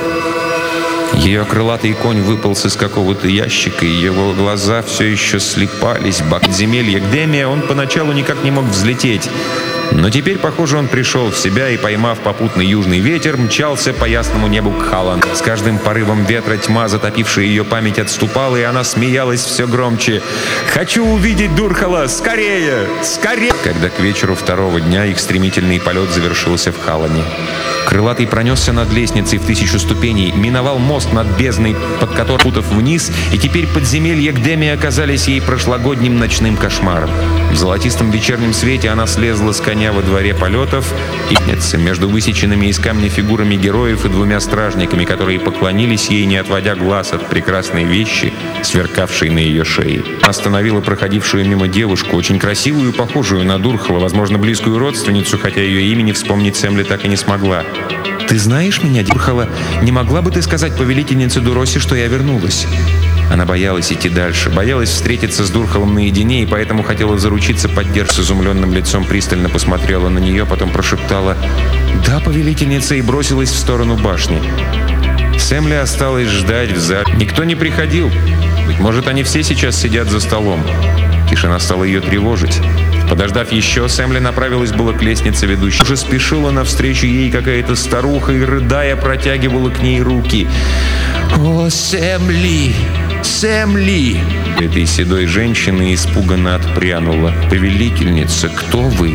Ее крылатый конь выполз из какого-то ящика, и его глаза все еще слепались. Подземелье Гдемия он поначалу никак не мог взлететь. Но теперь, похоже, он пришел в себя и, поймав попутный южный ветер, мчался по ясному небу к Халан. С каждым порывом ветра тьма, затопившая ее память, отступала, и она смеялась все громче. «Хочу увидеть Дурхала! Скорее! Скорее!» Когда к вечеру второго дня их стремительный полет завершился в Халане. Крылатый пронесся над лестницей в 1000 ступеней, миновал мост над бездной, под которым путов вниз, и теперь подземелья Гдемии оказались ей прошлогодним ночным кошмаром. В золотистом вечернем свете она слезла с коня коня во дворе полетов и между высеченными из камня фигурами героев и двумя стражниками, которые поклонились ей, не отводя глаз от прекрасной вещи, сверкавшей на ее шее. Остановила проходившую мимо девушку, очень красивую и похожую на Дурхала, возможно, близкую родственницу, хотя ее имени вспомнить Сэмли так и не смогла. «Ты знаешь меня, Дурхала? Не могла бы ты сказать повелительнице Дуроси, что я вернулась?» Она боялась идти дальше, боялась встретиться с Дурхалом наедине, и поэтому хотела заручиться поддержкой. С изумленным лицом пристально посмотрела на нее, потом прошептала «Да, повелительница», и бросилась в сторону башни. Сэмли осталась ждать в зале. Никто не приходил. Быть может, они все сейчас сидят за столом. Тишина стала ее тревожить. Подождав еще, Сэмли направилась было к лестнице ведущей. Уже спешила навстречу ей какая-то старуха и, рыдая, протягивала к ней руки. «О, Сэмли! Сэмли!» Этой седой женщины испуганно отпрянула. «Повелительница, кто вы?»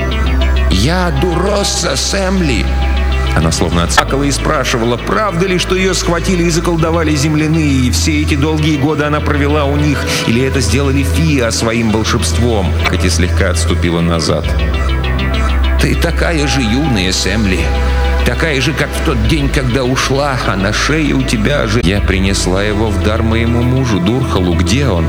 «Я Дуроса, Сэмли!» Она словно отсакала и спрашивала, правда ли, что ее схватили и заколдовали земляные, и все эти долгие годы она провела у них, или это сделали Фиа своим волшебством. Кэти слегка отступила назад. «Ты такая же юная, Сэмли, такая же, как в тот день, когда ушла, а на шее у тебя же...» «Я принесла его в дар моему мужу, Дурхалу. Где он?»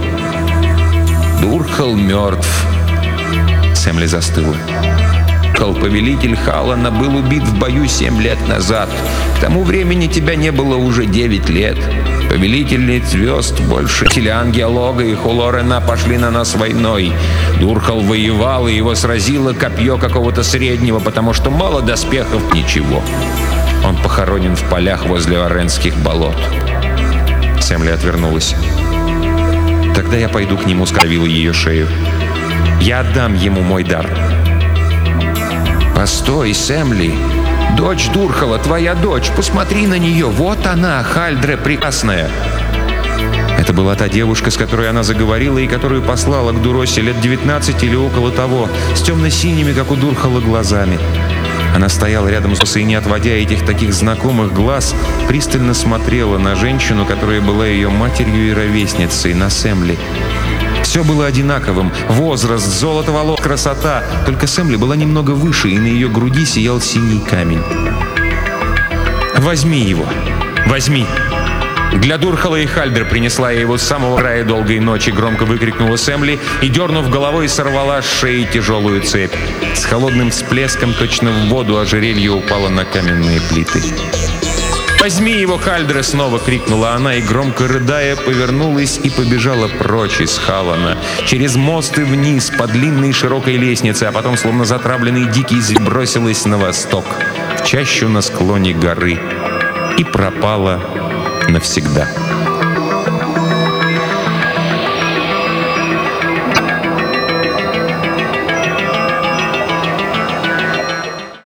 «Дурхал мертв». Сэмли застыла. «Повелитель Халана был убит в бою 7 лет назад. К тому времени тебя не было уже 9 лет. Повелители звезд больше Ангеолога и Хулорена пошли на нас войной. Дурхал воевал, и его сразило копье какого-то среднего, потому что мало доспехов, ничего. Он похоронен в полях возле Оренских болот». Сэмли отвернулась. «Тогда я пойду к нему», — скривила ее шею. «Я отдам ему мой дар». «Постой, Сэмли! Дочь Дурхала, твоя дочь! Посмотри на нее! Вот она, Хальдре прекрасная!» Это была та девушка, с которой она заговорила и которую послала к Дуросе лет 19 или около того, с темно-синими, как у Дурхала, глазами. Она стояла рядом с Дуросой и, не отводя этих таких знакомых глаз, пристально смотрела на женщину, которая была ее матерью и ровесницей, на Сэмли. Все было одинаковым. Возраст, золото волос, красота. Только Сэмли была немного выше, и на ее груди сиял синий камень. «Возьми его! Возьми!» «Для Дурхала и Хальдер принесла я его с самого края долгой ночи», — громко выкрикнула Сэмли и, дернув головой, сорвала с шеи тяжелую цепь. С холодным всплеском точно в воду ожерелье упало на каменные плиты. «Возьми его, Хальдре!» — снова крикнула она и, громко рыдая, повернулась и побежала прочь из Халана, через мост и вниз по длинной широкой лестнице, а потом, словно затравленный дикий зверь, бросилась на восток, в чащу на склоне горы, и пропала навсегда.